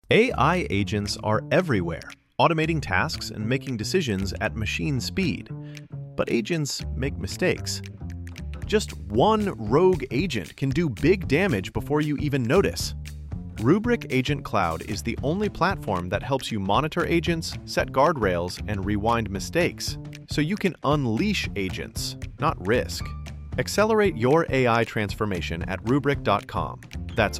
AI agents are everywhere, automating tasks and making decisions at machine speed. But agents make mistakes. Just one rogue agent can do big damage before you even notice. Rubrik Agent Cloud is the only platform that helps you monitor agents, set guardrails, and rewind mistakes, so you can unleash agents, not risk. Accelerate your AI transformation at Rubrik.com. That's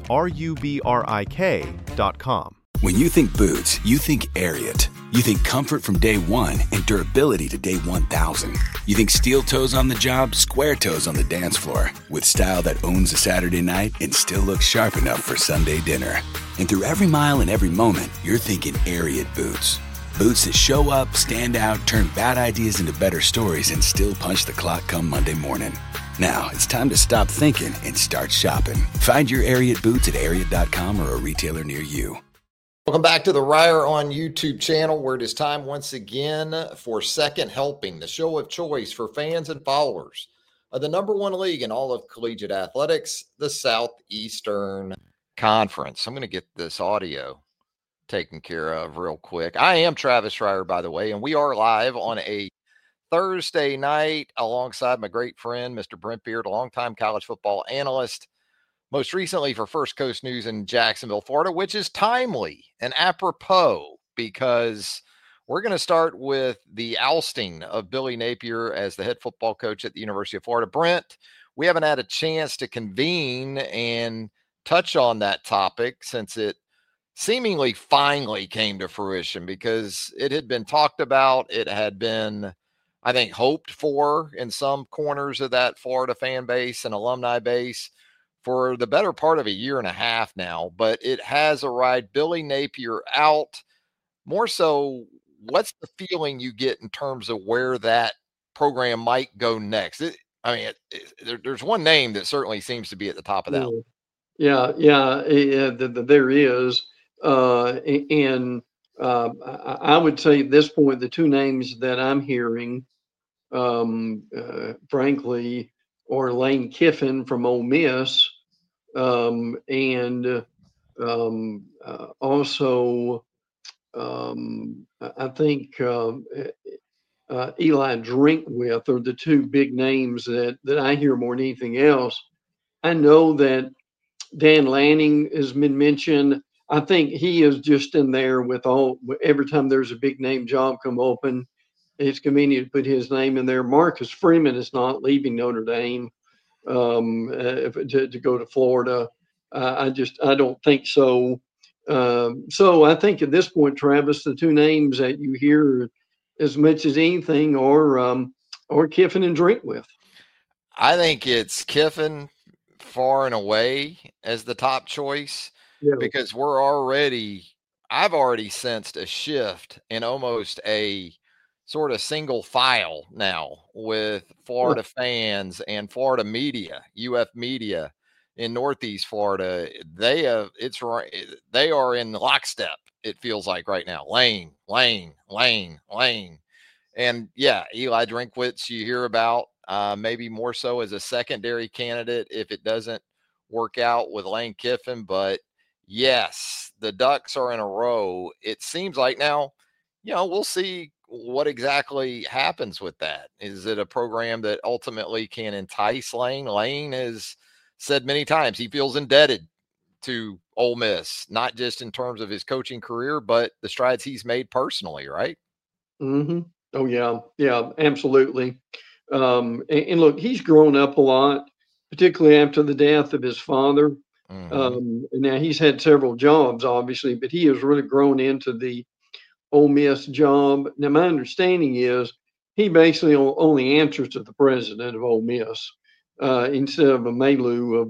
RUBRIK.com. When you think boots, you think Ariat. You think comfort from day one and durability to day 1,000. You think steel toes on the job, square toes on the dance floor. With style that owns a Saturday night and still looks sharp enough for Sunday dinner. And through every mile and every moment, you're thinking Ariat boots. Boots that show up, stand out, turn bad ideas into better stories, and still punch the clock come Monday morning. Now, it's time to stop thinking and start shopping. Find your Ariat boots at Ariat.com or a retailer near you. Welcome back to the Ryer on YouTube channel, where it is time once again for Second Helping, the show of choice for fans and followers of the number one league in all of collegiate athletics, the Southeastern Conference. I'm going to get this audio taken care of real quick. I am Travis Ryer, by the way, and we are live on a Thursday night alongside my great friend, Mr. Brent Beard, a longtime college football analyst, most recently for First Coast News in Jacksonville, Florida, which is timely and apropos because we're going to start with the ousting of Billy Napier as the head football coach at the University of Florida. Brent, we haven't had a chance to convene and touch on that topic since it seemingly finally came to fruition, because it had been talked about. It had been, I think, hoped for in some corners of that Florida fan base and alumni base for the better part of a year and a half now, but it has arrived. Billy Napier out. More so, what's the feeling you get in terms of where that program might go next? There's one name that certainly seems to be at the top of that. Yeah, there is. I would say at this point, the two names that I'm hearing, frankly, are Lane Kiffin from Ole Miss, also I think Eli Drinkwith are the two big names that I hear more than anything else. I know that Dan Lanning has been mentioned. I think he is just in there with every time there's a big name job come open, it's convenient to put his name in there. Marcus Freeman is not leaving Notre Dame to go to Florida. I don't think so. So I think at this point, Travis, the two names that you hear as much as anything are Kiffin and Drinkwith. I think it's Kiffin far and away as the top choice, because I've already sensed a shift in almost a sort of single file now with Florida fans and Florida media, UF media in Northeast Florida. They are in lockstep, it feels like right now. Lane. And yeah, Eli Drinkwitz you hear about, maybe more so as a secondary candidate if it doesn't work out with Lane Kiffin. But yes, the Ducks are in a row. It seems like now, we'll see what exactly happens with that. Is it a program that ultimately can entice Lane? Lane has said many times he feels indebted to Ole Miss, not just in terms of his coaching career, but the strides he's made personally, right? Mm-hmm. Oh, yeah, absolutely. And look, he's grown up a lot, particularly after the death of his father. And now he's had several jobs, obviously, but he has really grown into the Ole Miss job. Now, my understanding is he basically only answers to the president of Ole Miss instead of a milieu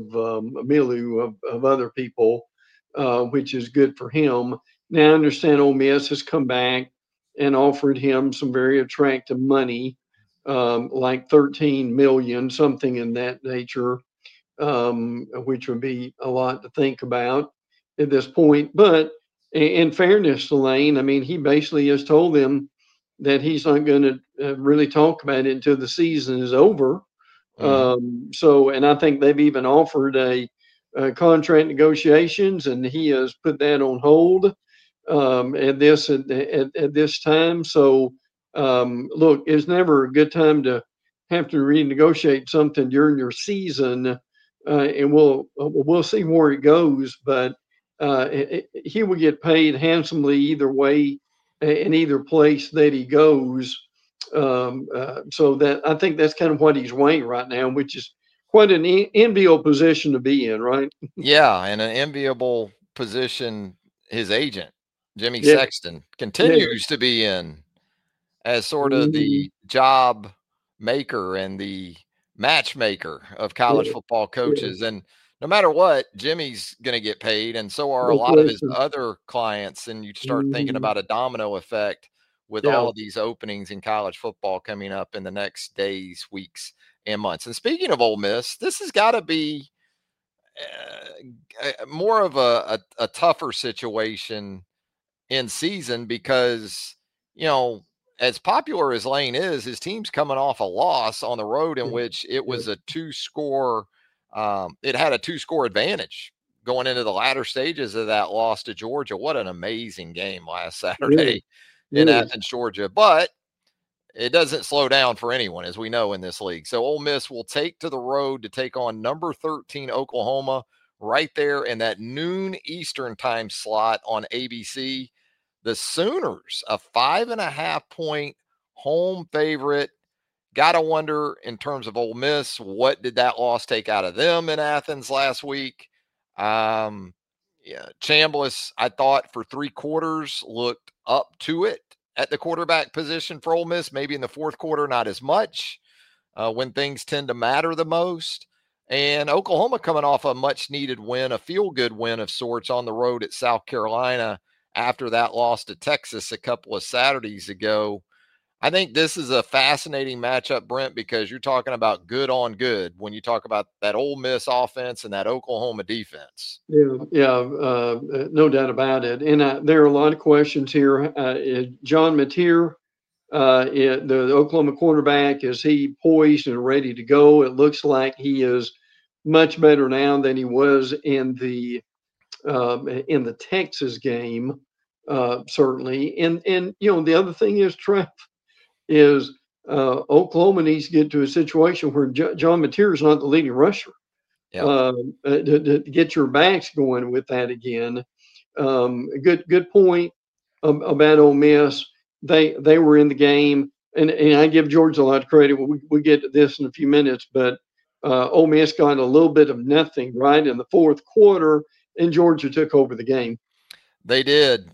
of other people, which is good for him. Now, I understand Ole Miss has come back and offered him some very attractive money, like $13 million, something in that nature, which would be a lot to think about at this point. But in fairness to Lane, I mean, he basically has told them that he's not going to really talk about it until the season is over. And I think they've even offered a contract negotiations, and he has put that on hold at this time. So, look, it's never a good time to have to renegotiate something during your season, and we'll see where it goes. But he will get paid handsomely either way, in either place that he goes. So that I think that's kind of what he's weighing right now, which is quite an enviable position to be in, right? Yeah, and an enviable position his agent, Jimmy Yeah, Sexton, yeah. continues to be in as sort of Mhm. the job maker and the matchmaker of college Yeah, football yeah, coaches. And no matter what, Jimmy's going to get paid, and so are a no lot of his question. other clients. And you start thinking Mhm. about a domino effect with Yeah, all of these openings in college football coming up in the next days, weeks, and months. And speaking of Ole Miss, this has got to be more of a tougher situation in season because, you know, as popular as Lane is, his team's coming off a loss on the road in yeah, which it yeah, was a two-score. It had a two-score advantage going into the latter stages of that loss to Georgia. What an amazing game last really, Saturday in really. Athens, Georgia. But it doesn't slow down for anyone, as we know in this league. So Ole Miss will take to the road to take on number 13 Oklahoma right there in that noon Eastern time slot on ABC. The Sooners, a 5.5 point home favorite. Got to wonder in terms of Ole Miss, what did that loss take out of them in Athens last week? Um, yeah, Chambliss, I thought for 3 quarters looked up to it at the quarterback position for Ole Miss. Maybe in the fourth quarter, not as much when things tend to matter the most. And Oklahoma coming off a much needed win, a feel good win of sorts on the road at South Carolina after that loss to Texas a couple of Saturdays ago. I think this is a fascinating matchup, Brent, because you're talking about good on good when you talk about that Ole Miss offense and that Oklahoma defense. Yeah, yeah, no doubt about it. And there are a lot of questions here. John Mateer, the Oklahoma quarterback, is he poised and ready to go? It looks like he is much better now than he was in the Texas game, certainly. And the other thing is, Trev, is Oklahoma needs to get to a situation where John Mateer is not the leading rusher, Yeah. to get your backs going with that again. Good point about Ole Miss. They were in the game, and I give Georgia a lot of credit. We get to this in a few minutes, but Ole Miss got a little bit of nothing right in the fourth quarter, and Georgia took over the game. They did.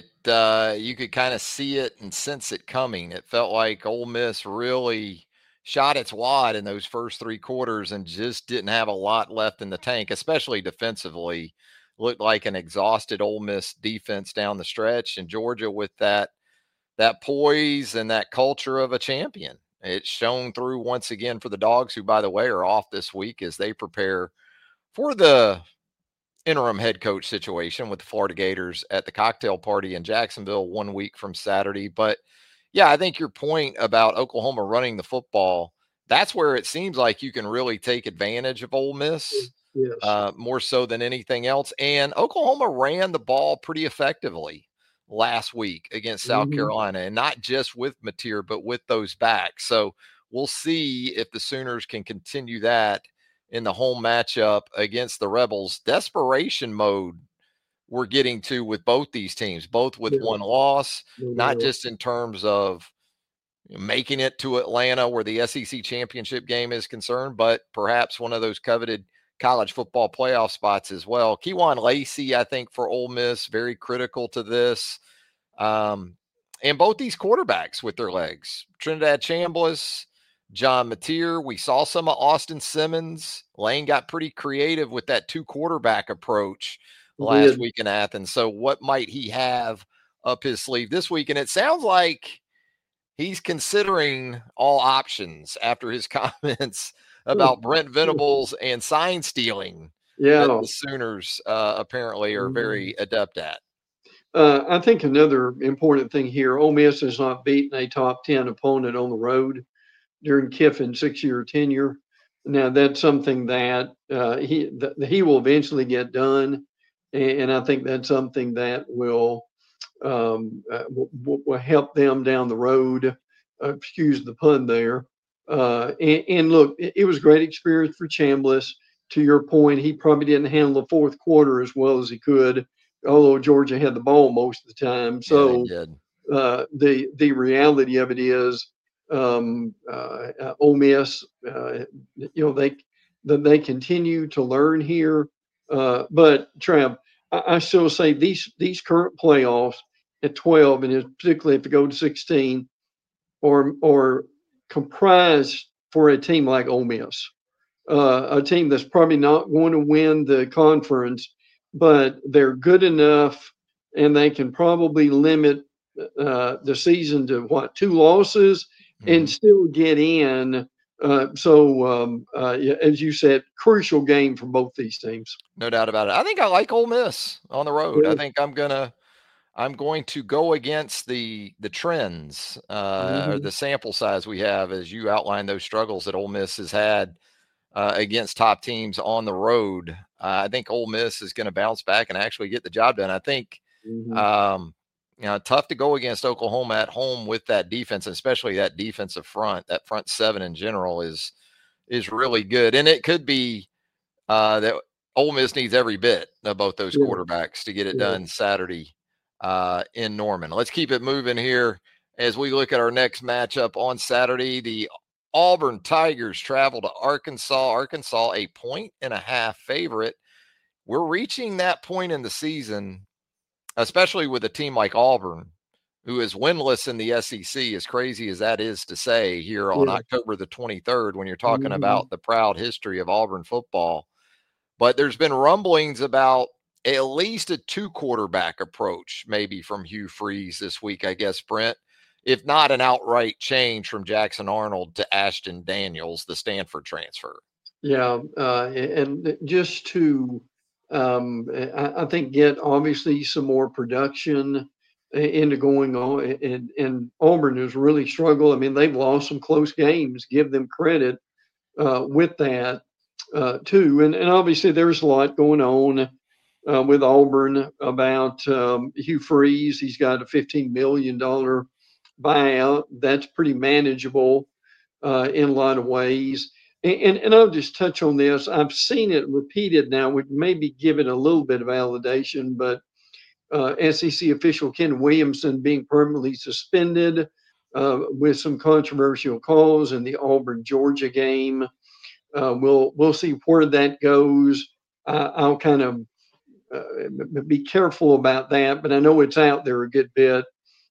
You could kind of see it and sense it coming. It felt like Ole Miss really shot its wad in those first 3 quarters and just didn't have a lot left in the tank, especially defensively. Looked like an exhausted Ole Miss defense down the stretch, and Georgia with that poise and that culture of a champion. It's shown through once again for the Dogs, who, by the way, are off this week as they prepare for the interim head coach situation with the Florida Gators at the cocktail party in Jacksonville 1 week from Saturday. But yeah, I think your point about Oklahoma running the football, that's where it seems like you can really take advantage of Ole Miss Yes. more so than anything else. And Oklahoma ran the ball pretty effectively last week against South Hmm. Carolina, and not just with Mateer, but with those backs. So we'll see if the Sooners can continue that in the home matchup against the Rebels. Desperation mode we're getting to with both these teams, both with Yeah. one loss, No not doubt. just in terms of making it to Atlanta where the SEC championship game is concerned, but perhaps one of those coveted college football playoff spots as well. Kewan Lacey, I think, for Ole Miss, very critical to this. Um, and both these quarterbacks with their legs, Trinidad Chambliss, John Mateer. We saw some of Austin Simmons. Lane got pretty creative with that 2 quarterback approach He last did. week in Athens. So what might he have up his sleeve this week? And it sounds like he's considering all options after his comments about Brent Venables and sign stealing that Yeah. the Sooners apparently are Mhm. very adept at. I think another important thing here, Ole Miss has not beaten a top 10 opponent on the road during Kiffin's 6-year tenure. Now that's something that he will eventually get done, and I think that's something that will help them down the road. Excuse the pun there. And look, it was a great experience for Chambliss. To your point, he probably didn't handle the fourth quarter as well as he could, although Georgia had the ball most of the time. Yeah, they So did. The reality of it is, Ole Miss, they continue to learn here. But Trav, I still say these current playoffs at 12, and particularly if they go to 16, or comprised for a team like Ole Miss, a team that's probably not going to win the conference, but they're good enough, and they can probably limit the season to 2 losses and still get in. As you said, crucial game for both these teams. No doubt about it. I think I like Ole Miss on the road. Yeah. I think I'm going to go against the trends or the sample size we have as you outline those struggles that Ole Miss has had against top teams on the road. I think Ole Miss is going to bounce back and actually get the job done. I think tough to go against Oklahoma at home with that defense, especially that defensive front. That front seven in general is really good, and it could be that Ole Miss needs every bit of both those quarterbacks to get it done Saturday in Norman. Let's keep it moving here as we look at our next matchup on Saturday. The Auburn Tigers travel to Arkansas. Arkansas, a 1.5 favorite. We're reaching that point in the season, especially with a team like Auburn, who is winless in the SEC, as crazy as that is to say here on October the 23rd, when you're talking about the proud history of Auburn football. But there's been rumblings about at least a 2-quarterback approach, maybe from Hugh Freeze this week, I guess, Brent, if not an outright change from Jackson Arnold to Ashton Daniels, the Stanford transfer. Yeah, and just to, I think, get obviously some more production into going on, and Auburn has really struggled. I mean, they've lost some close games. Give them credit with that too, and obviously there's a lot going on with Auburn about Hugh Freeze. He's got a $15 million buyout. That's pretty manageable in a lot of ways. And I'll just touch on this. I've seen it repeated now, which maybe give it a little bit of validation, but SEC official Ken Williamson being permanently suspended with some controversial calls in the Auburn-Georgia game. We'll see where that goes. I'll kind of be careful about that, but I know it's out there a good bit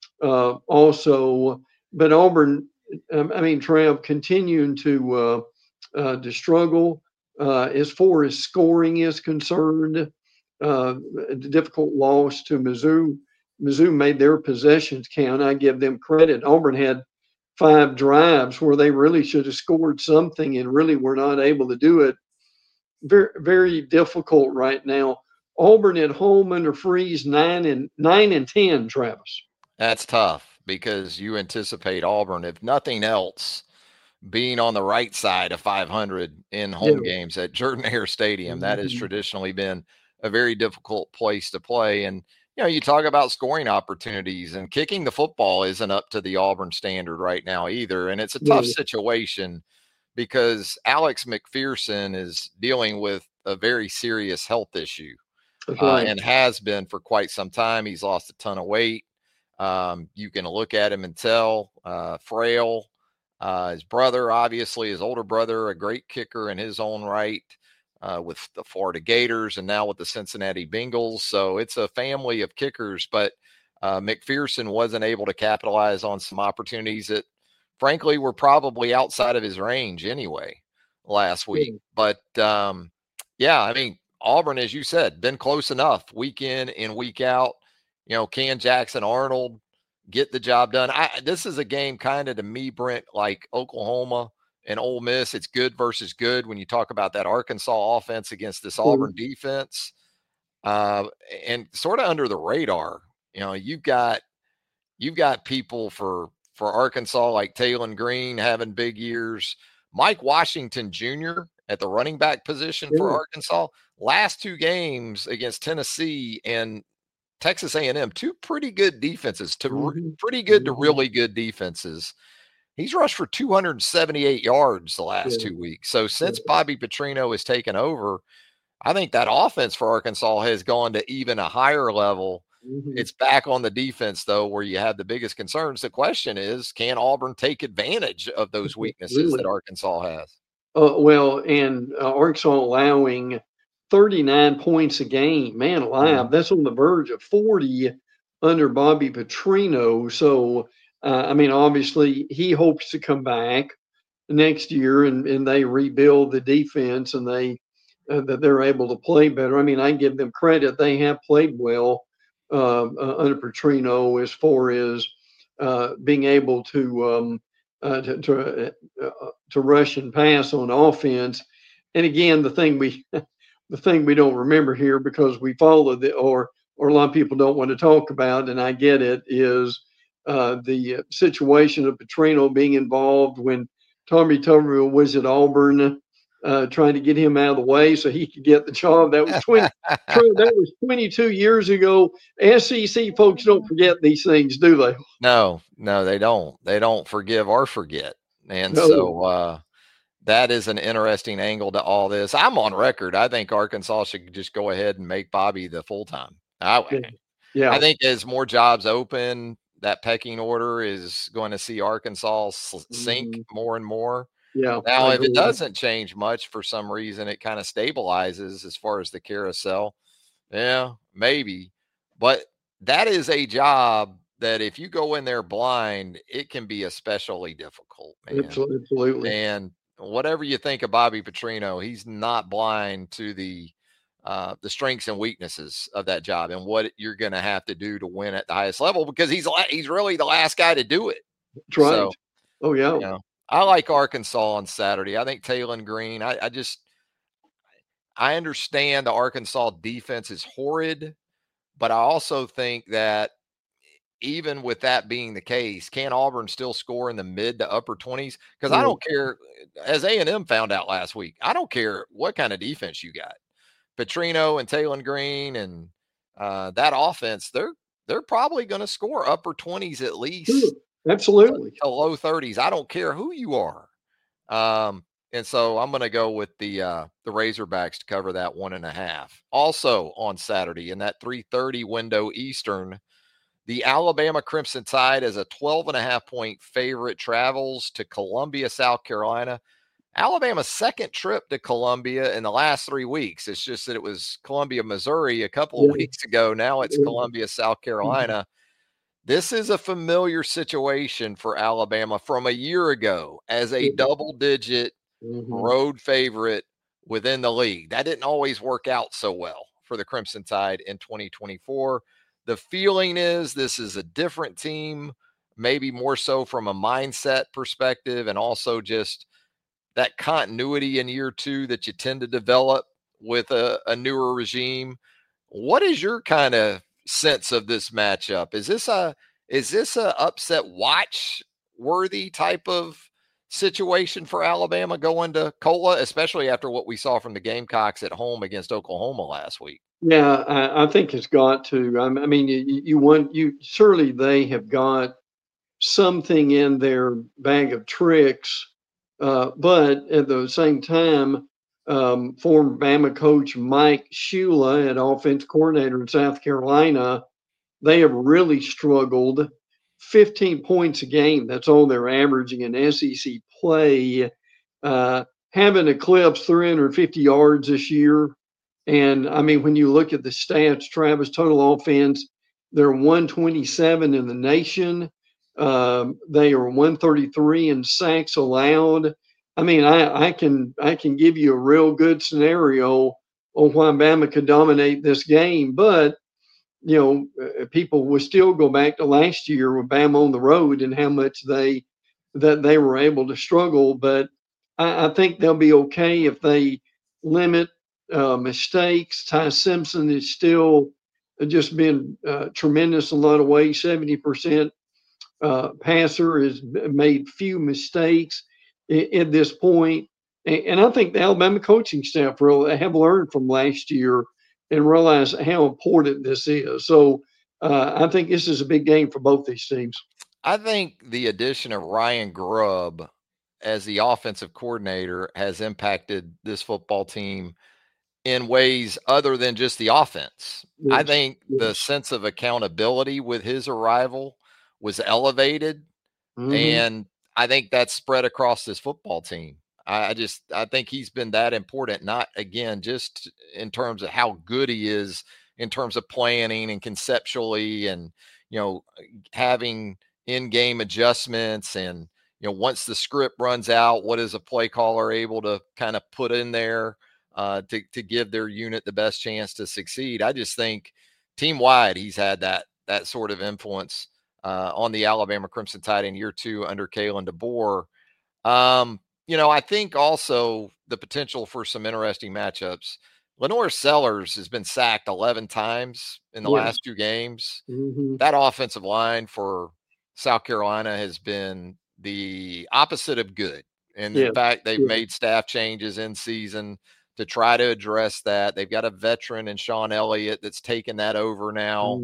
also. But Auburn, Trev, continuing to struggle as far as scoring is concerned. The difficult loss to Mizzou. Mizzou made their possessions count. I give them credit. Auburn had 5 drives where they really should have scored something and really were not able to do it. Very, very difficult right now. Auburn at home under Freeze 9-10, Travis. That's tough because you anticipate Auburn, if nothing else, being on the right side of 500 in home games at Jordan-Hare Stadium. That has traditionally been a very difficult place to play. And, you talk about scoring opportunities, and kicking the football isn't up to the Auburn standard right now either. And it's a tough situation because Alex McPherson is dealing with a very serious health issue and has been for quite some time. He's lost a ton of weight. You can look at him and tell, frail. His brother, obviously, his older brother, a great kicker in his own right, with the Florida Gators and now with the Cincinnati Bengals. So it's a family of kickers, but McPherson wasn't able to capitalize on some opportunities that, frankly, were probably outside of his range anyway last week. But, Auburn, as you said, been close enough week in and week out. Can Jackson Arnold get the job done? This is a game kind of, to me, Brent, like Oklahoma and Ole Miss. It's good versus good when you talk about that Arkansas offense against this Auburn defense, and sort of under the radar. You've got people for Arkansas like Taylon Green having big years, Mike Washington Jr. at the running back position for Arkansas. Last 2 games against Tennessee and Texas A&M, 2 pretty good defenses, pretty good to really good defenses. He's rushed for 278 yards the last 2 weeks. So since Bobby Petrino has taken over, I think that offense for Arkansas has gone to even a higher level. It's back on the defense, though, where you have the biggest concerns. The question is, can Auburn take advantage of those weaknesses that Arkansas has? Arkansas allowing 39 points a game. Man alive, that's on the verge of 40 under Bobby Petrino. So, obviously he hopes to come back next year and they rebuild the defense and that they're able to play better. I give them credit. They have played well under Petrino as far as being able to rush and pass on offense. And again, the thing we don't remember here because we follow or a lot of people don't want to talk about, and I get it, is the situation of Petrino being involved when Tommy Tuberville was at Auburn, trying to get him out of the way so he could get the job. That was 22 years ago. SEC folks don't forget these things, do they? No, they don't. They don't forgive or forget. And so that is an interesting angle to all this. I'm on record. I think Arkansas should just go ahead and make Bobby the full-time. I think as more jobs open, that pecking order is going to see Arkansas sink more and more. Yeah. Now, if it doesn't change much for some reason, it kind of stabilizes as far as the carousel. Yeah, maybe. But that is a job that if you go in there blind, it can be especially difficult, man. Absolutely. And whatever you think of Bobby Petrino, he's not blind to the strengths and weaknesses of that job and what you're going to have to do to win at the highest level, because he's really the last guy to do it. That's right. So, I like Arkansas on Saturday. I think Taylon Green, I understand the Arkansas defense is horrid, but I also think that even with that being the case, can Auburn still score in the mid to upper 20s? Because I don't care, as A&M found out last week, I don't care what kind of defense you got. Petrino and Taylon Green and that offense, they're probably going to score upper 20s at least. Absolutely. To low 30s. I don't care who you are. And so I'm going to go with the Razorbacks to cover that 1.5. Also on Saturday in that 3:30 window Eastern, the Alabama Crimson Tide as a 12.5 point favorite travels to Columbia, South Carolina. Alabama's second trip to Columbia in the last 3 weeks. It's just that it was Columbia, Missouri a couple of weeks ago. Now it's Columbia, South Carolina. This is a familiar situation for Alabama from a year ago as a double-digit road favorite within the league. That didn't always work out so well for the Crimson Tide in 2024. The feeling is this is a different team, maybe more so from a mindset perspective and also just that continuity in year 2 that you tend to develop with a newer regime. What is your kind of sense of this matchup? Is this a upset watch worthy type of situation for Alabama going to Cola, especially after what we saw from the Gamecocks at home against Oklahoma last week? Yeah, I think it's got to. Surely they have got something in their bag of tricks, but at the same time, former Bama coach Mike Shula, an offense coordinator in South Carolina, they have really struggled. 15 points a game, that's all they're averaging in SEC play. Haven't eclipsed 350 yards this year. And when you look at the stats, Travis, total offense, they're 127 in the nation. They are 133 in sacks allowed. I can give you a real good scenario on why Bama could dominate this game, but people will still go back to last year with Bama on the road and how much they were able to struggle. But I think they'll be okay if they limit mistakes. Ty Simpson has still just been tremendous in a lot of ways. 70% passer, has made few mistakes. at this point. And I think the Alabama coaching staff really have learned from last year and realize how important this is. So I think this is a big game for both these teams. I think the addition of Ryan Grubb as the offensive coordinator has impacted this football team in ways other than just the offense. Yes. I think the sense of accountability with his arrival was elevated, and I think that's spread across this football team. I think he's been that important, not again, just in terms of how good he is in terms of planning and conceptually and, having in-game adjustments and, once the script runs out, what is a play caller able to kind of put in there to give their unit the best chance to succeed. I just think team-wide, he's had that sort of influence on the Alabama Crimson Tide in year 2 under Kalen DeBoer. I think also the potential for some interesting matchups. Lenore Sellers has been sacked 11 times in the last 2 games. That offensive line for South Carolina has been the opposite of good. And in fact, they've made staff changes in season to try to address that. They've got a veteran in Sean Elliott that's taken that over now.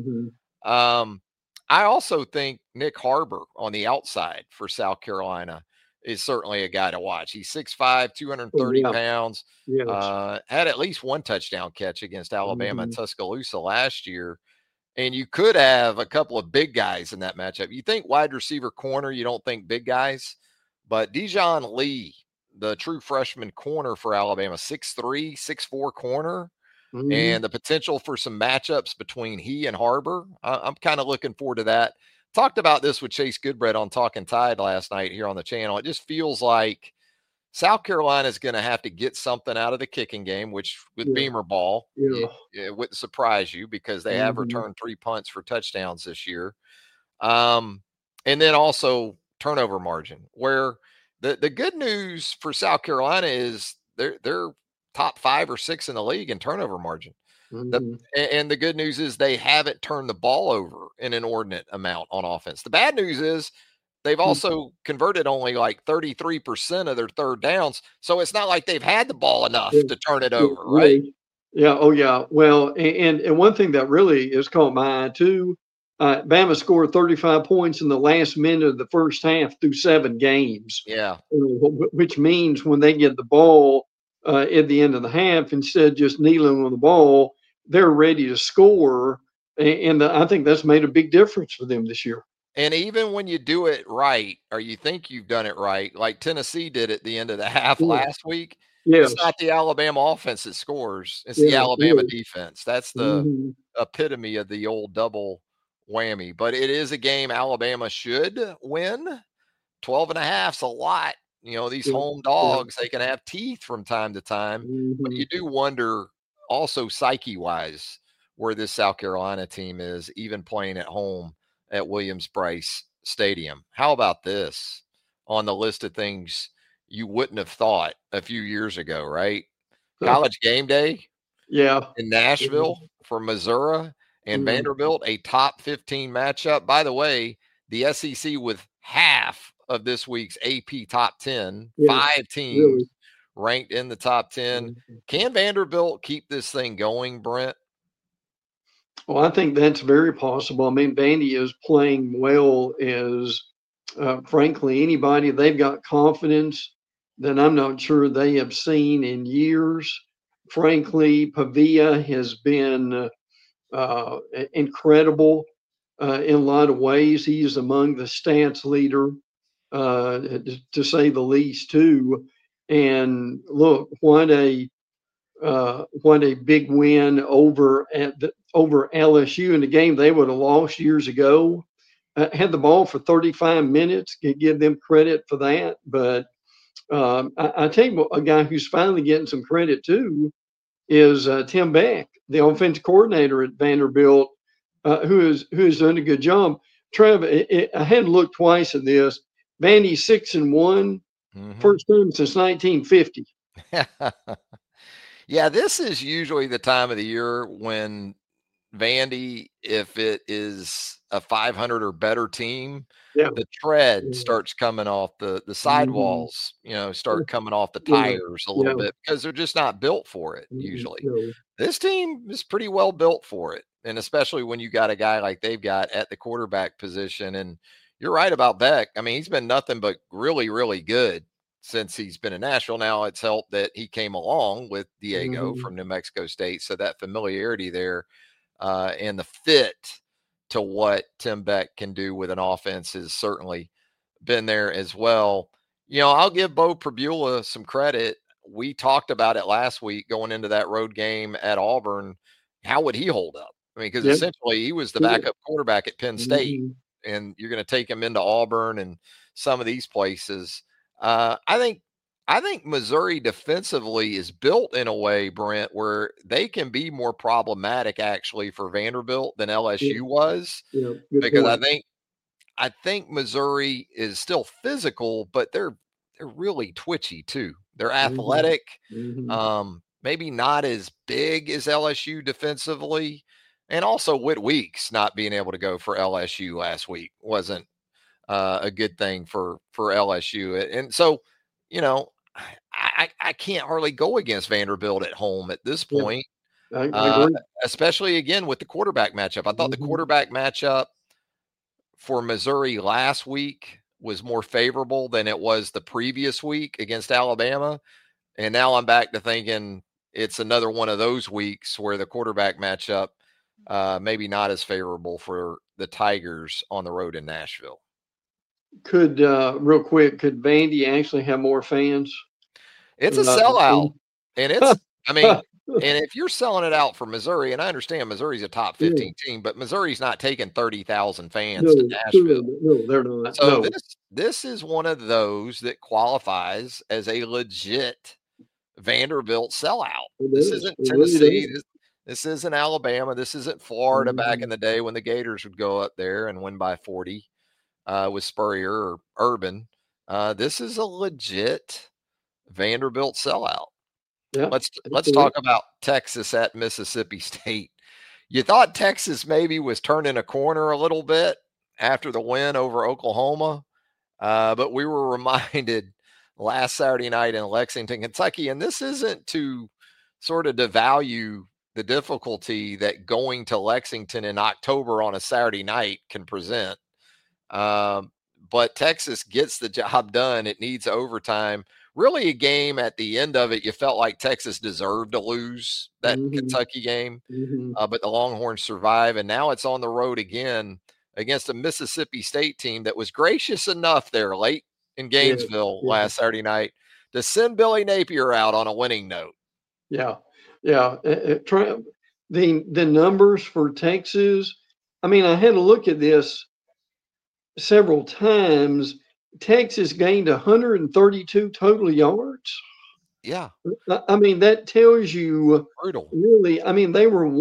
I also think Nick Harbor on the outside for South Carolina is certainly a guy to watch. He's 6'5", 230 pounds, had at least 1 touchdown catch against Alabama and Tuscaloosa last year. And you could have a couple of big guys in that matchup. You think wide receiver corner, you don't think big guys. But Dijon Lee, the true freshman corner for Alabama, 6'3", 6'4 corner, and the potential for some matchups between he and Harbor. I'm kind of looking forward to that. Talked about this with Chase Goodbread on Talking Tide last night here on the channel. It just feels like South Carolina is going to have to get something out of the kicking game, which with Beamer ball, it wouldn't surprise you because they have returned 3 punts for touchdowns this year. And then also turnover margin, where the good news for South Carolina is they're top 5 or 6 in the league in turnover margin. And the good news is they haven't turned the ball over an inordinate amount on offense. The bad news is they've also converted only like 33% of their third downs. So it's not like they've had the ball enough to turn it over, right? Yeah. Oh, yeah. Well, and one thing that really has caught my eye too, Bama scored 35 points in the last minute of the first half through 7 games. Yeah. Which means when they get the ball at the end of the half, instead of just kneeling on the ball, they're ready to score. And I think that's made a big difference for them this year. And even when you do it right, or you think you've done it right, like Tennessee did at the end of the half last week, it's not the Alabama offense that scores. It's the Alabama defense. That's the epitome of the old double whammy. But it is a game Alabama should win. 12.5's a lot. These home dogs, they can have teeth from time to time. But you do wonder also psyche-wise where this South Carolina team is, even playing at home at Williams-Brice Stadium. How about this on the list of things you wouldn't have thought a few years ago, right? College game day in Nashville for Missouri and Vanderbilt, a top 15 matchup. By the way, the SEC with half of this week's AP top 10, 5 teams ranked in the top 10. Can Vanderbilt keep this thing going, Brent? Well, I think that's very possible. I mean, Vandy is playing well as, frankly, anybody. They've got confidence that I'm not sure they have seen in years. Frankly, Pavia has been incredible in a lot of ways. He is among the stats leader, to say the least, too. And look, what a big win over LSU in the game they would have lost years ago. Had the ball for 35 minutes, could give them credit for that. But I tell you, a guy who's finally getting some credit too is Tim Beck, the offensive coordinator at Vanderbilt, who is doing a good job. Trev, I had to look twice at this. Vandy's 6-1, first time since 1950. Yeah, this is usually the time of the year when Vandy, if it is a 500 or better team, Yeah. the tread starts coming off the sidewalls, start coming off the tires a little bit because they're just not built for it usually. No. This team is pretty well built for it. And especially when you got a guy like they've got at the quarterback position. And you're right about Beck. I mean, he's been nothing but really, really good since he's been in Nashville. Now it's helped that he came along with Diego from New Mexico State. So that familiarity there and the fit to what Tim Beck can do with an offense has certainly been there as well. I'll give Bo Pribula some credit. We talked about it last week going into that road game at Auburn. How would he hold up? I mean, because essentially he was the backup quarterback at Penn State, and you're going to take him into Auburn and some of these places. I think Missouri defensively is built in a way, Brent, where they can be more problematic actually for Vanderbilt than LSU was. Yeah, because point. I think Missouri is still physical, but they're really twitchy too. They're athletic, maybe not as big as LSU defensively. And also Whit Weeks not being able to go for LSU last week wasn't a good thing for LSU. And so, I can't hardly go against Vanderbilt at home at this point, I agree. especially again with the quarterback matchup. I thought the quarterback matchup for Missouri last week was more favorable than it was the previous week against Alabama. And now I'm back to thinking it's another one of those weeks where the quarterback matchup maybe not as favorable for the Tigers on the road in Nashville. Real quick, could Vandy actually have more fans? It's a sellout. And it's, and if you're selling it out for Missouri, and I understand Missouri's a top 15 team, but Missouri's not taking 30,000 fans to Nashville. No, they're not. So this is one of those that qualifies as a legit Vanderbilt sellout. This isn't Tennessee. This isn't Alabama. This isn't Florida back in the day when the Gators would go up there and win by 40 with Spurrier or Urban. This is a legit Vanderbilt sellout. Yeah, let's talk about Texas at Mississippi State. You thought Texas maybe was turning a corner a little bit after the win over Oklahoma, but we were reminded last Saturday night in Lexington, Kentucky, and this isn't to sort of devalue the difficulty that going to Lexington in October on a Saturday night can present. But Texas gets the job done. It needs overtime. Really a game at the end of it, you felt like Texas deserved to lose that Kentucky game, but the Longhorns survive. And now it's on the road again against a Mississippi State team that was gracious enough there late in Gainesville last Saturday night to send Billy Napier out on a winning note. Yeah. The numbers for Texas, I mean, I had to look at this several times. Texas gained 132 total yards. Yeah. I mean, that tells you brutal. Really, I mean, they were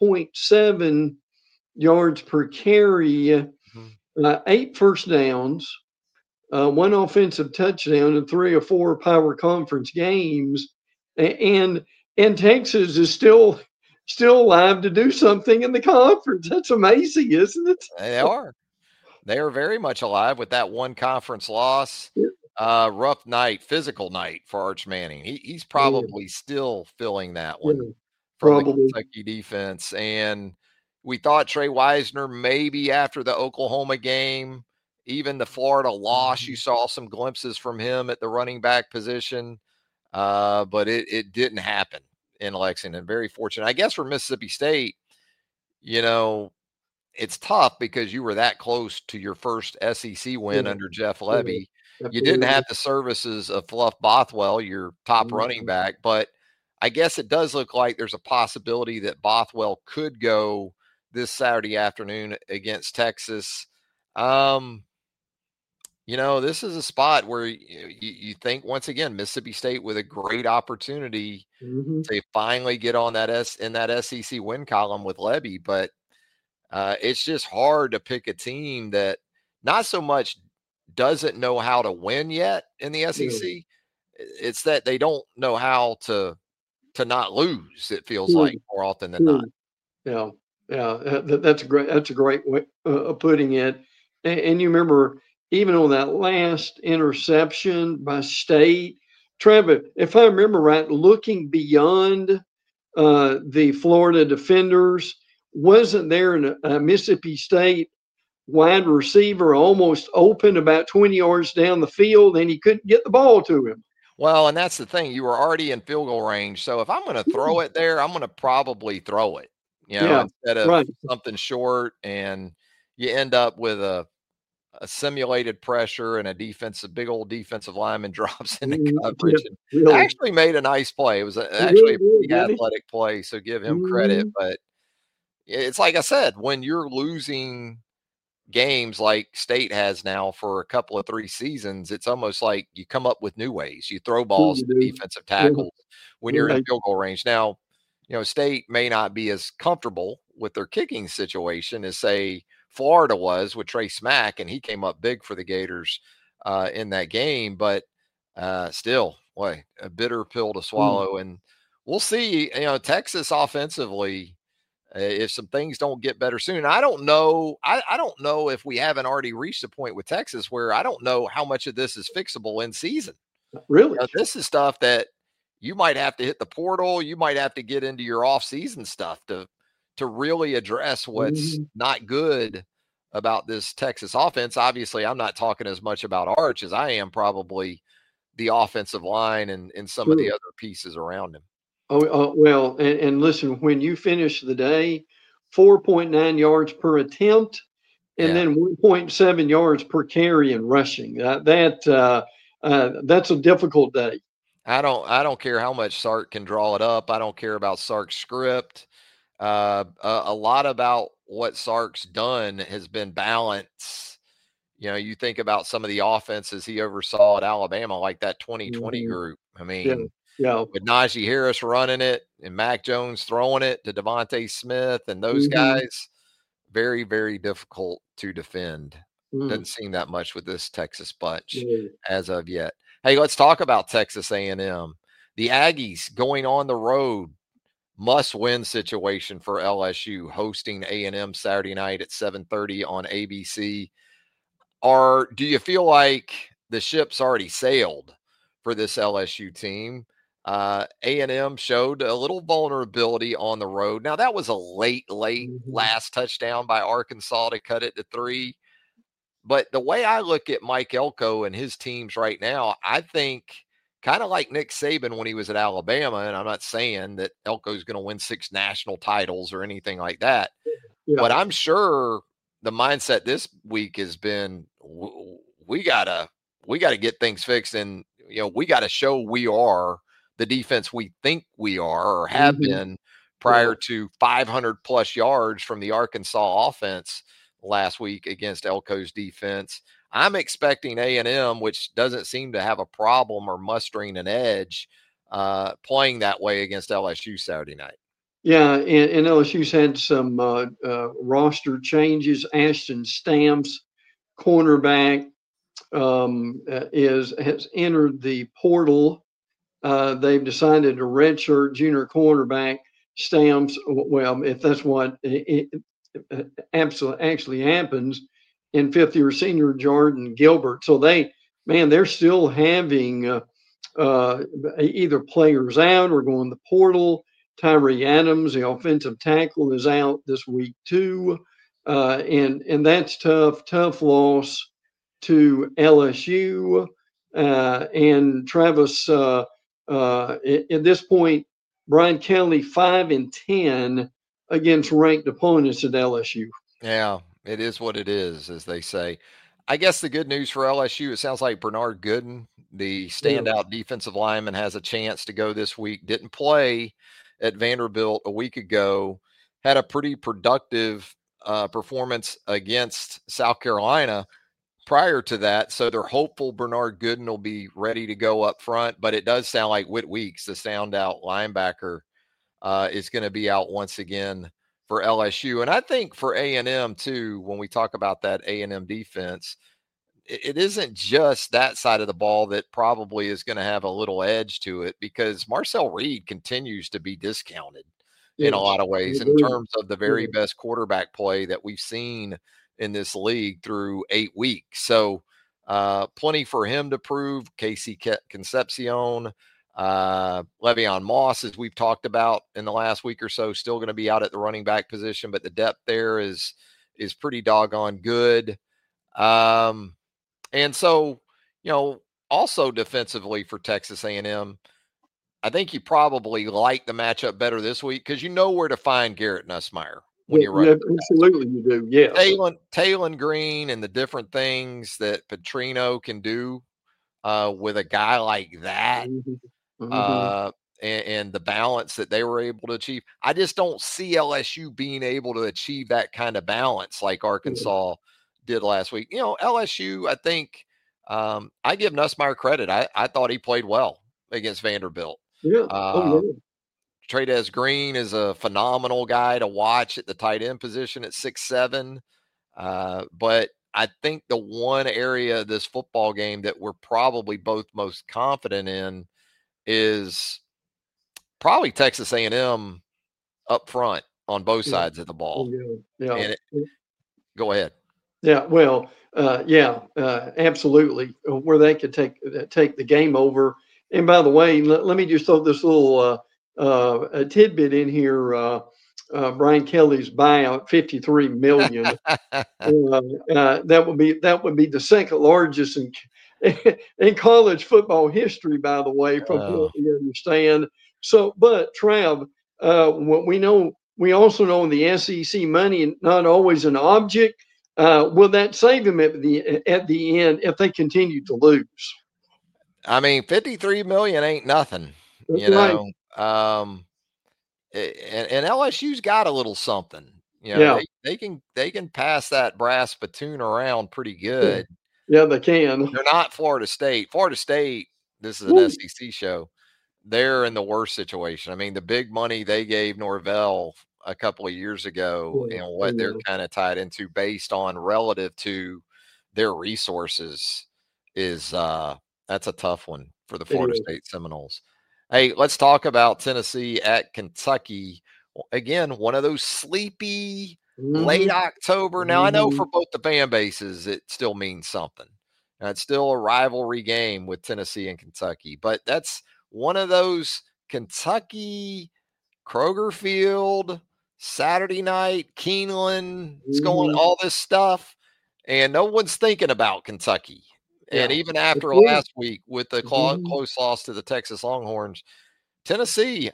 1.7 yards per carry, 8 first downs, 1 offensive touchdown, and 3 or 4 power conference games. And Texas is still alive to do something in the conference. That's amazing, isn't it? They are. They are very much alive with that one conference loss. Rough night, physical night for Arch Manning. He's probably still feeling that one from the Kentucky defense. And we thought Trey Wisner maybe after the Oklahoma game, even the Florida loss, you saw some glimpses from him at the running back position. But it didn't happen in Lexington. Very fortunate. I guess for Mississippi State, it's tough because you were that close to your first SEC win under Jeff Lebby. You didn't have the services of Fluff Bothwell, your top running back, but I guess it does look like there's a possibility that Bothwell could go this Saturday afternoon against Texas. This is a spot where you think, once again, Mississippi State with a great opportunity to finally get on in that SEC win column with Lebby, but it's just hard to pick a team that not so much doesn't know how to win yet in the SEC. It's that they don't know how to not lose. It feels like more often than not. Yeah. Yeah, that's a great way of putting it. And you remember even on that last interception by State, Trevor, if I remember right, looking beyond the Florida defenders, wasn't there a Mississippi State wide receiver almost open about 20 yards down the field, and he couldn't get the ball to him? Well, and that's the thing. You were already in field goal range. So if I'm going to throw it there, I'm going to probably throw it, Yeah, instead of right. something short. And you end up with a simulated pressure and a big old defensive lineman drops into Yeah, coverage and really. actually made a nice play. It was He actually really a did, pretty didn't he? athletic play. So give him credit. Mhm. But it's like I said, when you're losing games like State has now for a couple of 3 seasons, it's almost like you come up with new ways. You throw Sure balls you to do. defensive Yeah, tackles when you're in right. field goal range. Now, State may not be as comfortable with their kicking situation as, say, Florida was with Trey Smack, and he came up big for the Gators in that game. But still, boy, a bitter pill to Mm. swallow. And we'll see. Texas offensively, if some things don't get better soon. I don't know. I don't know if we haven't already reached the point with Texas where I don't know how much of this is fixable in season. Really? This is stuff that you might have to hit the portal. You might have to get into your off-season stuff to really address what's Mhm. not good about this Texas offense. Obviously, I'm not talking as much about Arch as I am probably the offensive line and some of the Sure. other pieces around him. Well, and listen, when you finish the day, 4.9 yards per attempt, and Yeah. then 1.7 yards per carry in rushing. That's a difficult day. I don't care how much Sark can draw it up. I don't care about Sark's script. A lot about what Sark's done has been balance. You think about some of the offenses he oversaw at Alabama, like that 2020 Mhm. group. I Yeah, mean, yeah. with Najee Harris running it and Mac Jones throwing it to Devontae Smith and those Mhm. guys, very, very difficult to defend. Mm. Doesn't seem that much with this Texas bunch Yeah. as of yet. Hey, let's talk about Texas A&M. The Aggies going on the road, must-win situation for LSU, hosting A&M Saturday night at 7:30 on ABC. Do you feel like the ship's already sailed for this LSU team? A&M showed a little vulnerability on the road. Now, that was a late Mhm. last touchdown by Arkansas to cut it to 3. But the way I look at Mike Elko and his teams right now, I think kind of like Nick Saban when he was at Alabama, and I'm not saying that Elko's going to win 6 national titles or anything like that, Yeah. but I'm sure the mindset this week has been we gotta get things fixed, and we got to show we are the defense we think we are or have Mhm. been Yeah. prior to 500 plus yards from the Arkansas offense last week against Elko's defense. I'm expecting A&M, which doesn't seem to have a problem or mustering an edge, playing that way against LSU Saturday night. Yeah, and LSU's had some roster changes. Ashton Stamps, cornerback, has entered the portal. They've decided to redshirt junior cornerback Stamps. Well, if that's what absolutely actually happens, in fifth-year senior Jordan Gilbert. So they're still having either players out or going the portal. Tyree Adams, the offensive tackle, is out this week too, and that's tough loss to LSU. And Travis, at this point, Brian Kelly 5-10 against ranked opponents at LSU. Yeah, it is what it is, as they say. I guess the good news for LSU, it sounds like Bernard Gooden, the Yeah. standout defensive lineman, has a chance to go this week. Didn't play at Vanderbilt a week ago, had a pretty productive performance against South Carolina prior to that. So they're hopeful Bernard Gooden will be ready to go up front. But it does sound like Whit Weeks, the standout linebacker, is going to be out once again for LSU. And I think for A&M too, when we talk about that A&M defense, it isn't just that side of the ball that probably is going to have a little edge to it, because Marcel Reed continues to be discounted. in a Yes. lot of ways in Agreed. terms of the very best quarterback play that we've seen in this league through 8 weeks. So plenty for him to prove. Casey Concepcion, Le'Veon Moss, as we've talked about in the last week or so, still going to be out at the running back position, but the depth there is pretty doggone good. And so, also defensively for Texas A&M, I think you probably like the matchup better this week because you know where to find Garrett Nussmeier when you're running. Absolutely, you do. Yes. Taylon Green and the different things that Petrino can do with a guy like that, and the balance that they were able to achieve. I just don't see LSU being able to achieve that kind of balance like Arkansas did last week. LSU, I think I give Nussmeier credit. I thought he played well against Vanderbilt. Yeah. Trey'Dez Green is a phenomenal guy to watch at the tight end position at 6'7". But I think the one area of this football game that we're probably both most confident in is probably Texas A&M up front on both sides of the ball. Go ahead. Yeah, well, absolutely. Where they could take the game over. And by the way, let me just throw this little tidbit in here. Brian Kelly's buyout, $53 million. That would be the second largest in college football history, by the way, from what we understand. So, but Trav, what we also know the SEC money not always an object. Will that save him at the end if they continue to lose? I mean, $53 million ain't nothing, Right. And LSU's got a little something. They can pass that brass spittoon around pretty good. Yeah, they can. They're not Florida State. Florida State, this is an SEC show. They're in the worst situation. I mean, the big money they gave Norvell a couple of years ago and what they're kind of tied into based on relative to their resources is that's a tough one for the Florida State Seminoles. Hey, let's talk about Tennessee at Kentucky. Again, one of those sleepy late October. Now, I know for both the fan bases, it still means something. And it's still a rivalry game with Tennessee and Kentucky, but that's one of those Kentucky, Kroger Field, Saturday night, Keeneland, it's going all this stuff, and no one's thinking about Kentucky. And even after last week with the close loss to the Texas Longhorns, Tennessee,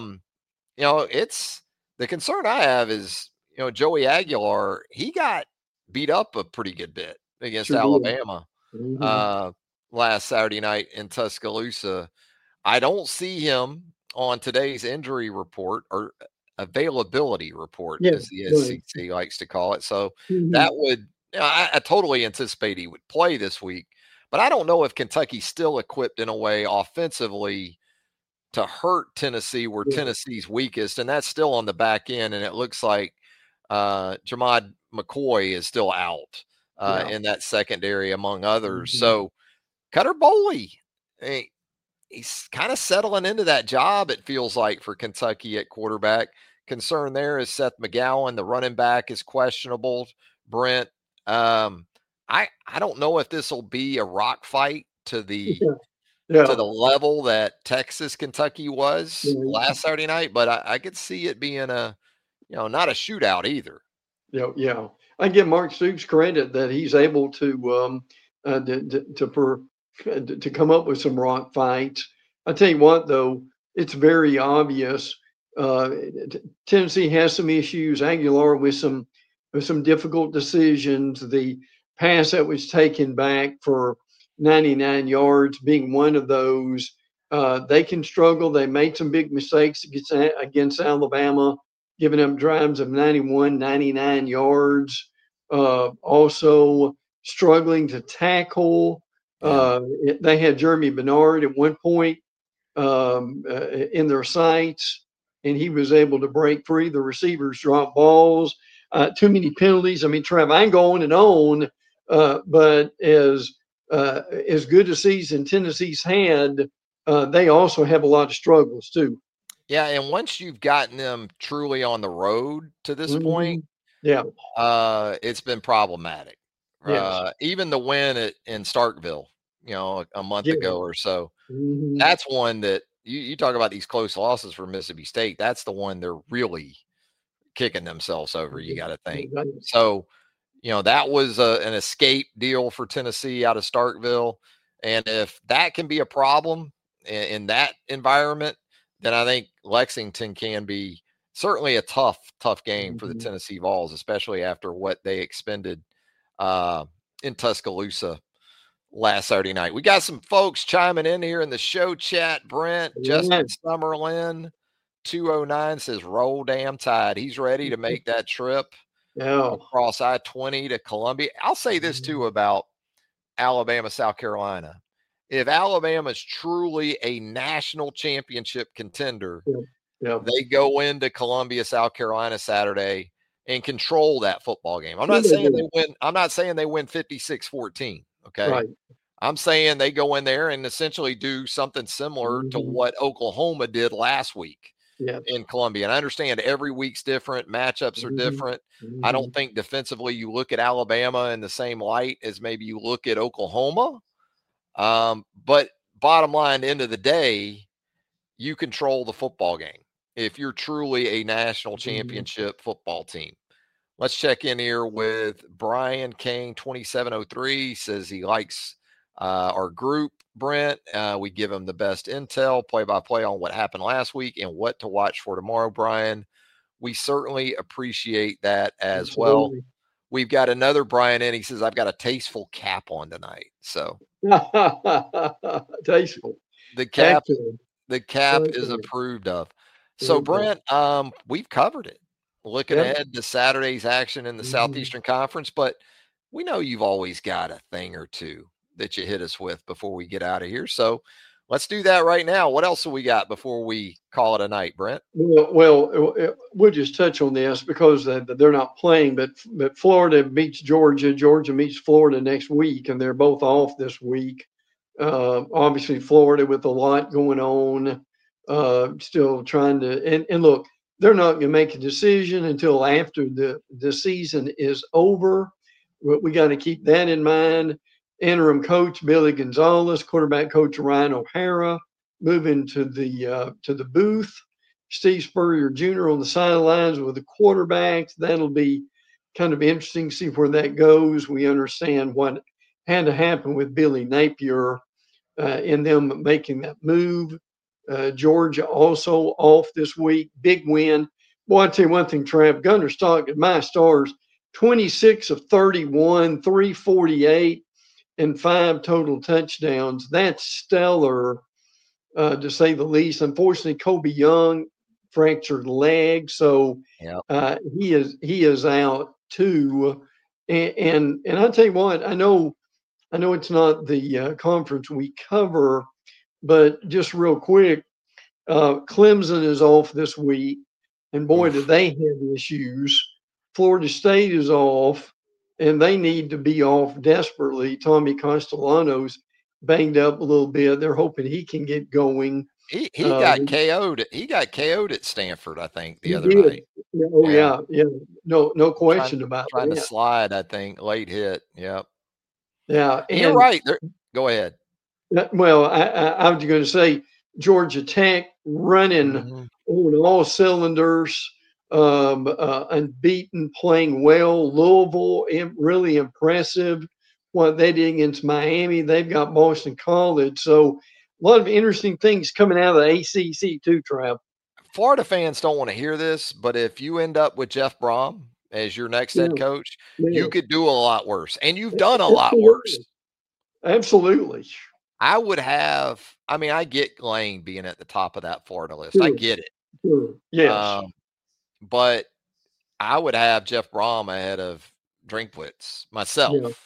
it's the concern I have is, Joey Aguilar, he got beat up a pretty good bit against Alabama last Saturday night in Tuscaloosa. I don't see him on today's injury report or availability report, as the SEC likes to call it. So that would, I totally anticipate he would play this week, but I don't know if Kentucky's still equipped in a way offensively to hurt Tennessee where Tennessee's weakest, and that's still on the back end. And it looks like Jamad McCoy is still out in that secondary, among others. So Cutter Boley, he's kind of settling into that job, it feels like, for Kentucky at quarterback. Concern there is Seth McGowan, the running back, is questionable. Brent, I don't know if this will be a rock fight to the to the level that Texas Kentucky was last Saturday night, but I could see it being a not a shootout either. Yeah. I give Mark Stoops credit that he's able to come up with some rock fights. I tell you what, though, it's very obvious. Tennessee has some issues. Aguilar with some difficult decisions. The pass that was taken back for 99 yards being one of those. They can struggle. They made some big mistakes against Alabama, giving them drives of 91, 99 yards. Also struggling to tackle. They had Jeremy Bernard at one point in their sights, and he was able to break free. The receivers dropped balls. Too many penalties. I mean, Trev, I ain't going and on, but as good a season Tennessee's had, they also have a lot of struggles too. Yeah, and once you've gotten them truly on the road to this point, Yeah. it's been problematic. Yes. Even the win in Starkville, a month Yeah. ago or so, Mhm. that's one that you talk about these close losses for Mississippi State. That's the one they're really kicking themselves over, you got to think. Right. So, that was an escape deal for Tennessee out of Starkville. And if that can be a problem in that environment, then I think Lexington can be certainly a tough game for the Tennessee Vols, especially after what they expended in Tuscaloosa last Saturday night. We got some folks chiming in here in the show chat. Brent, Justin Summerlin, 209 says, roll damn tide. He's ready to make that trip across I-20 to Columbia. I'll say this too about Alabama, South Carolina. If Alabama is truly a national championship contender, they go into Columbia, South Carolina Saturday and control that football game. I'm not saying they win. I'm not saying they win 56-14. Okay. Right. I'm saying they go in there and essentially do something similar to what Oklahoma did last week in Columbia. And I understand every week's different. Matchups are different. I don't think defensively you look at Alabama in the same light as maybe you look at Oklahoma. But bottom line, end of the day, you control the football game if you're truly a national championship football team. Let's check in here with Brian Kane, 2703, says he likes our group, Brent. We give him the best intel, play-by-play on what happened last week and what to watch for tomorrow, Brian. We certainly appreciate that as well. We've got another Brian in. He says, I've got a tasteful cap on tonight. So tasteful. The cap is approved of. So, Brent, we've covered it. Looking ahead to Saturday's action in the Southeastern Conference, but we know you've always got a thing or two that you hit us with before we get out of here. So let's do that right now. What else have we got before we call it a night, Brent? Well, we'll just touch on this because they're not playing, but Florida beats Georgia. Georgia meets Florida next week, and they're both off this week. Obviously, Florida with a lot going on, still trying to, and look, they're not going to make a decision until after the season is over. We got to keep that in mind. Interim coach Billy Gonzalez, quarterback coach Ryan O'Hara, moving to the booth. Steve Spurrier Jr. on the sidelines with the quarterbacks. That'll be kind of interesting to see where that goes. We understand what had to happen with Billy Napier in them making that move. Georgia also off this week. Big win. Boy, I'll tell you one thing, Trav. Gunner Stockton, my stars, 26 of 31, 348, and 5 total touchdowns. That's stellar, to say the least. Unfortunately, Kobe Young fractured leg, so he is out too. And I'll tell you what, I know it's not the conference we cover, but just real quick, Clemson is off this week, and boy, do they have issues. Florida State is off, and they need to be off desperately. Tommy Castellanos banged up a little bit. They're hoping he can get going. He got KO'd. He got KO'd at Stanford, I think, the other night. Yeah. No question about trying to slide, I think, late hit. Yep. Yeah, and you're right. Go ahead. Well, I was going to say Georgia Tech running on all cylinders, unbeaten, playing well. Louisville, really impressive. What they did against Miami, they've got Boston College. So a lot of interesting things coming out of the ACC too, Trav. Florida fans don't want to hear this, but if you end up with Jeff Brom as your next head coach, you could do a lot worse. And you've done a lot worse. Absolutely. I get Lane being at the top of that Florida list. I get it. Yes. But I would have Jeff Brom ahead of Drinkwitz myself.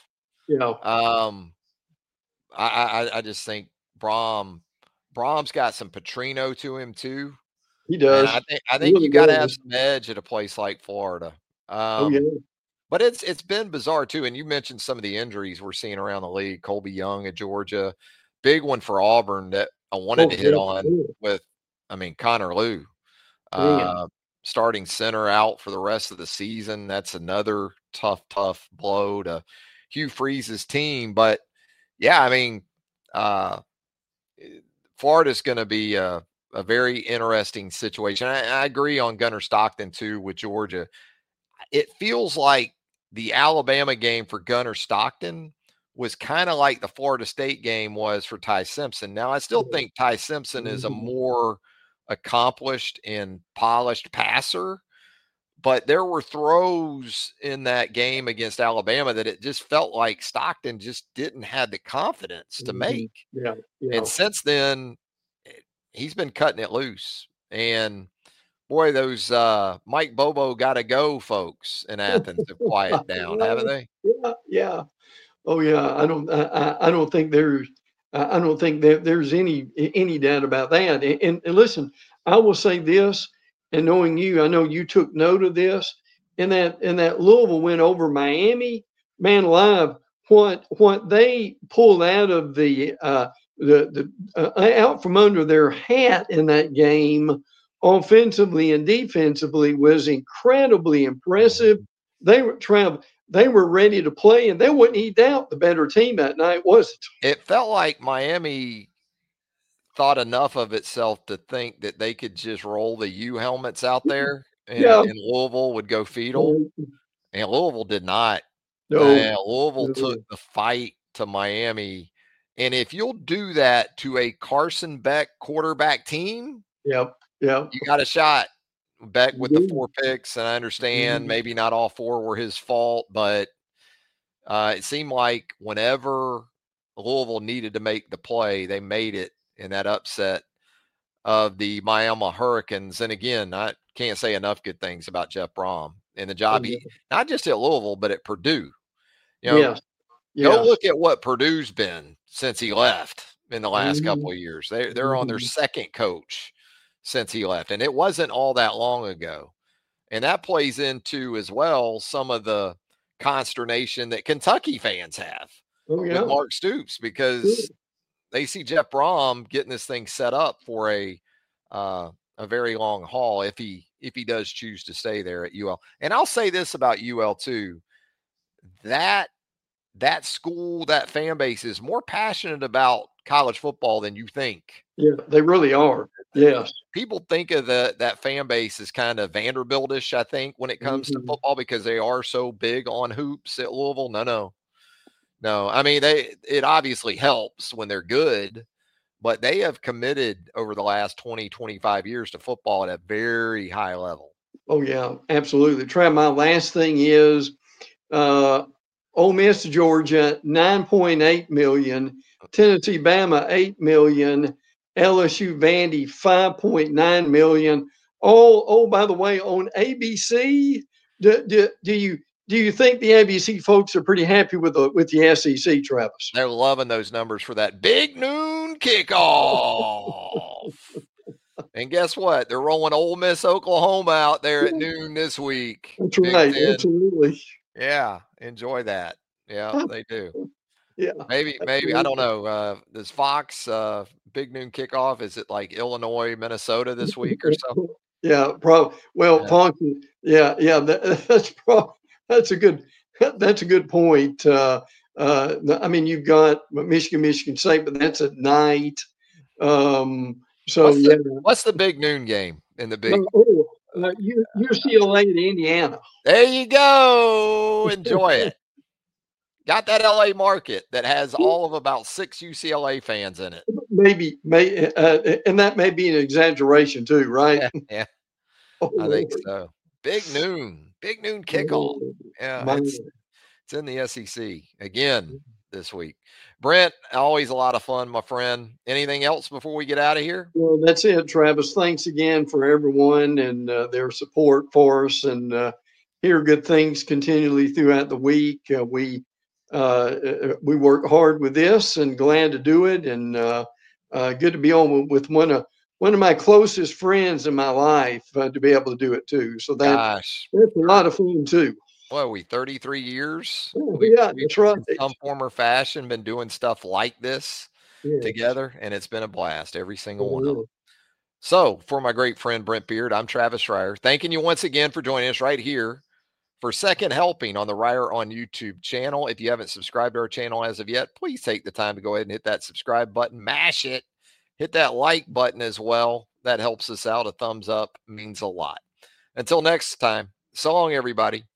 I just think Brom's got some Petrino to him too. He does. And I think you got to have some edge at a place like Florida. But it's been bizarre too. And you mentioned some of the injuries we're seeing around the league. Colby Young at Georgia, big one for Auburn that I wanted to hit on with I mean, Connor Lew, starting center out for the rest of the season. That's another tough blow to Hugh Freeze's team. But yeah, I mean, Florida's going to be a very interesting situation. I agree on Gunnar Stockton too with Georgia. It feels like the Alabama game for Gunnar Stockton was kind of like the Florida State game was for Ty Simpson. Now, I still think Ty Simpson is a more accomplished and polished passer, but there were throws in that game against Alabama that it just felt like Stockton just didn't have the confidence to make. Yeah. And since then, he's been cutting it loose. And boy, those Mike Bobo gotta go folks in Athens have quieted down, haven't they? Yeah. Oh yeah. I don't think there's any doubt about that. And listen, I will say this, and knowing you, I know you took note of this. In that Louisville win over Miami, man alive, what they pulled out of the out from under their hat in that game, offensively and defensively, was incredibly impressive. They were ready to play, and they wouldn't eat out the better team that night, was it? It felt like Miami thought enough of itself to think that they could just roll the U helmets out there and Louisville would go fetal. And Louisville did not. No. Louisville took the fight to Miami. And if you'll do that to a Carson Beck quarterback team, you got a shot. Beck with the 4 picks, and I understand maybe not all 4 were his fault, but it seemed like whenever Louisville needed to make the play, they made it in that upset of the Miami Hurricanes. And again, I can't say enough good things about Jeff Brom and the job he, not just at Louisville, but at Purdue. Go look at what Purdue's been since he left in the last couple of years. They're on their second coach since he left, and it wasn't all that long ago. And that plays into as well some of the consternation that Kentucky fans have with Mark Stoops, because they see Jeff Brom getting this thing set up for a very long haul if he does choose to stay there at UL. And I'll say this about UL too, that school, that fan base is more passionate about college football than you think. Yeah, they really are. Yes. People think of that fan base as kind of Vanderbiltish, I think, when it comes to football, because they are so big on hoops at Louisville. No. I mean, it obviously helps when they're good, but they have committed over the last 20, 25 years to football at a very high level. Oh, yeah, absolutely. Trav, my last thing is Ole Miss, Georgia, $9.8 million. Tennessee, Bama, $8 million. LSU, Vandy, $5.9 million. All, by the way, on ABC. Do you think the ABC folks are pretty happy with the SEC, Travis? They're loving those numbers for that big noon kickoff. And guess what? They're rolling Ole Miss, Oklahoma out there at noon this week. That's right. Absolutely. Yeah, enjoy that. Yeah, they do. Yeah. Maybe I don't know. Does Fox big noon kickoff? Is it like Illinois, Minnesota this week or something? Yeah, probably. Well, Fox. Yeah. That's a good point. I mean, you've got Michigan State, but that's at night. What's the big noon game in the big? UCLA to Indiana. There you go. Enjoy it. Got that LA market that has all of about 6 UCLA fans in it. Maybe, and that may be an exaggeration too, right? Yeah. I think so. Big noon kickoff. Yeah, it's in the SEC again this week. Brent, always a lot of fun, my friend. Anything else before we get out of here? Well, that's it, Travis. Thanks again for everyone and their support for us, and hear good things continually throughout the week. We work hard with this, and glad to do it, and good to be on with one of my closest friends in my life to be able to do it too. So that's a lot of fun too. Well, 33 years. That's right. In some form or fashion been doing stuff like this together, and it's been a blast, every single one of them. So for my great friend Brent Beard, I'm Travis Reier, thanking you once again for joining us right here for Second Helping on the Reier on YouTube channel. If you haven't subscribed to our channel as of yet, please take the time to go ahead and hit that subscribe button, mash it, hit that like button as well. That helps us out. A thumbs up means a lot. Until next time, so long, everybody.